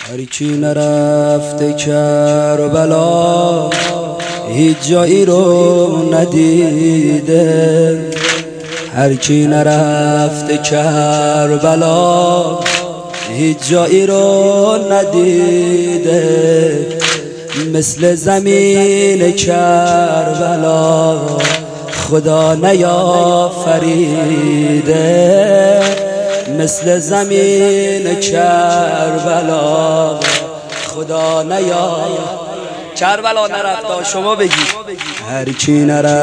هرچی نرفته کربلا هیچ جایی رو ندیده. هرچی نرفته کربلا هیچ جایی رو ندیده. مثل زمین کربلا خدا نیافریده. مثل زمین کربلا خدا کربلا نرفت. شما بگید هرچی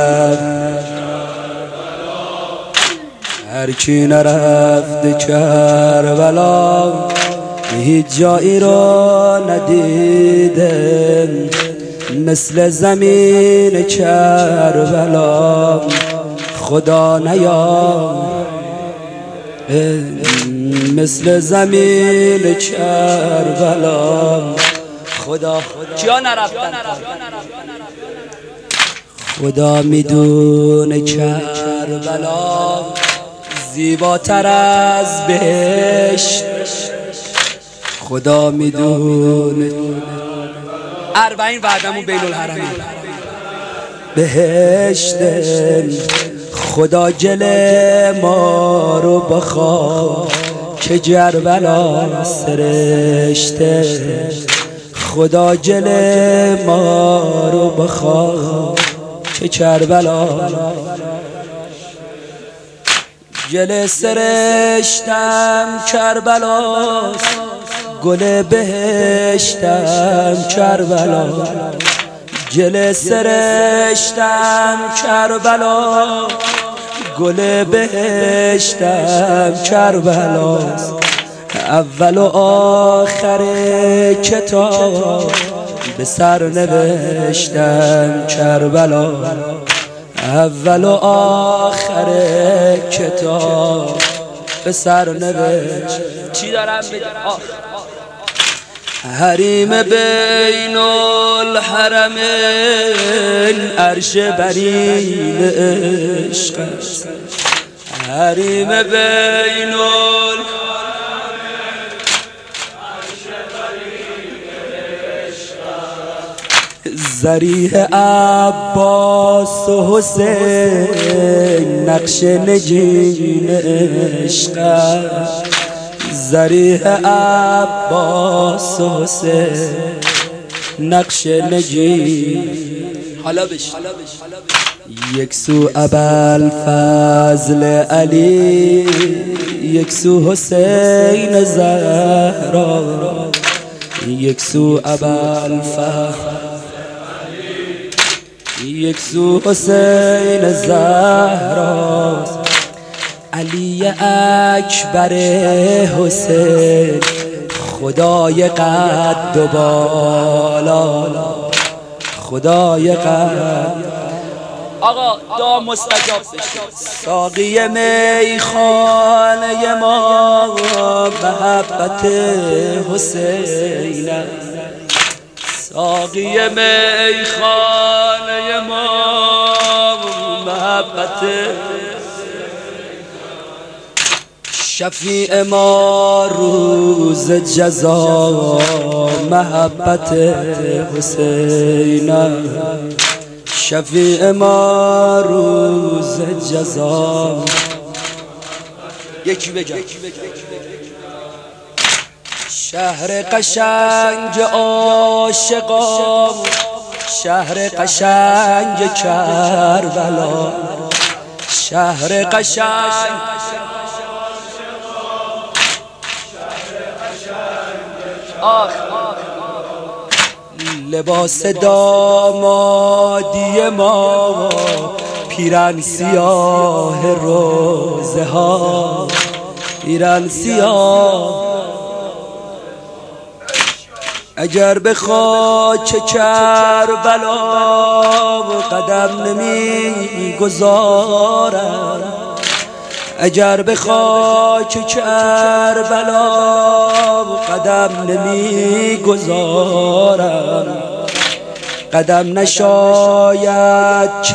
نرفت کربلا هیچ جایی رو ندیده. مثل زمین کربلا خدا مثل زمین کربلا خدا کیا نرفتن؟ خدا میدونه کربلا زیباتر از بهشت. خدا میدونه 40 وعدمون بین الحرمین بهشت. خدا جل ما رو بخواه که کربلا سرشته. خدا جل ما رو بخواه که کربلا جل سرشتم کربلاست. گل بهشتم کربلا. جل سرشتم کربلا گل بهشتم کربلاست. اول و آخر کتاب به سر نوشتم کربلا. اول و آخر کتاب به سر نوشتم. چی دارم بگم؟ حریم بین الحرمین عرش برین عشق. حریم بین الحرمین عرش برین عشق. ذریح عباس و حسین نقش نگین عشق. ذریح عباس و حسین نقش نگین. حالا بش یک سو ابوالفضل علی یک سو حسین زهرا. یک سو ابوالفضل یک سو حسین زهرا. علی اکبر حسین خدای قد و بالا. خدای قد آقا دعا مستجاب بشه. ساقی میخانه ما محبت حسین. ساقی میخانه ما محبت شفیع ما روز جزا محبت حسین. شفیع ما روز جزا. یکی بگم شهر قشنگ عاشقان شهر قشنگ کربلا. شهر قشنگ لباس دامادی ما پیرن سیاه روزه ها. پیرن سیاه اگر به خاک کربلا قدم نمی گذارم. اگر به خاک کربلا قدم نمی گذارم. قدم نشاید که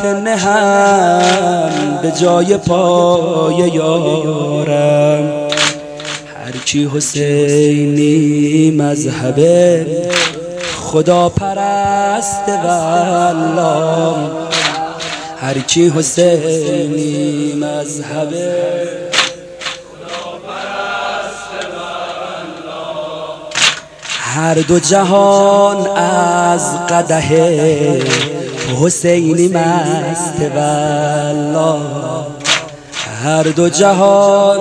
نهم به جای پای یارم. هرچی حسینی مذهب خدا پرست والله، هرچی حسینی مذهب خدا پرست والله، هر دو جهان از قدح حسینی مست والله، هر دو جهان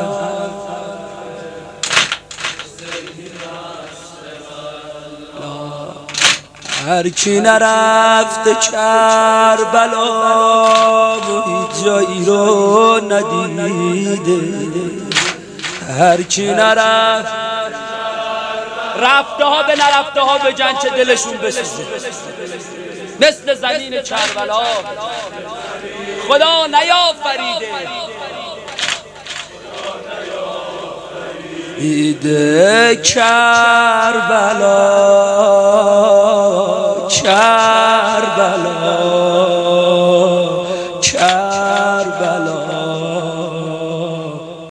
هرچی نرفت کربلا هیچ جایی رو ندیده، هرچی نرفت رفته ها به نرفته ها به جن چه دلشون بسوزه، مثل زمین کربلا خدا نیافریده، ایده کربلا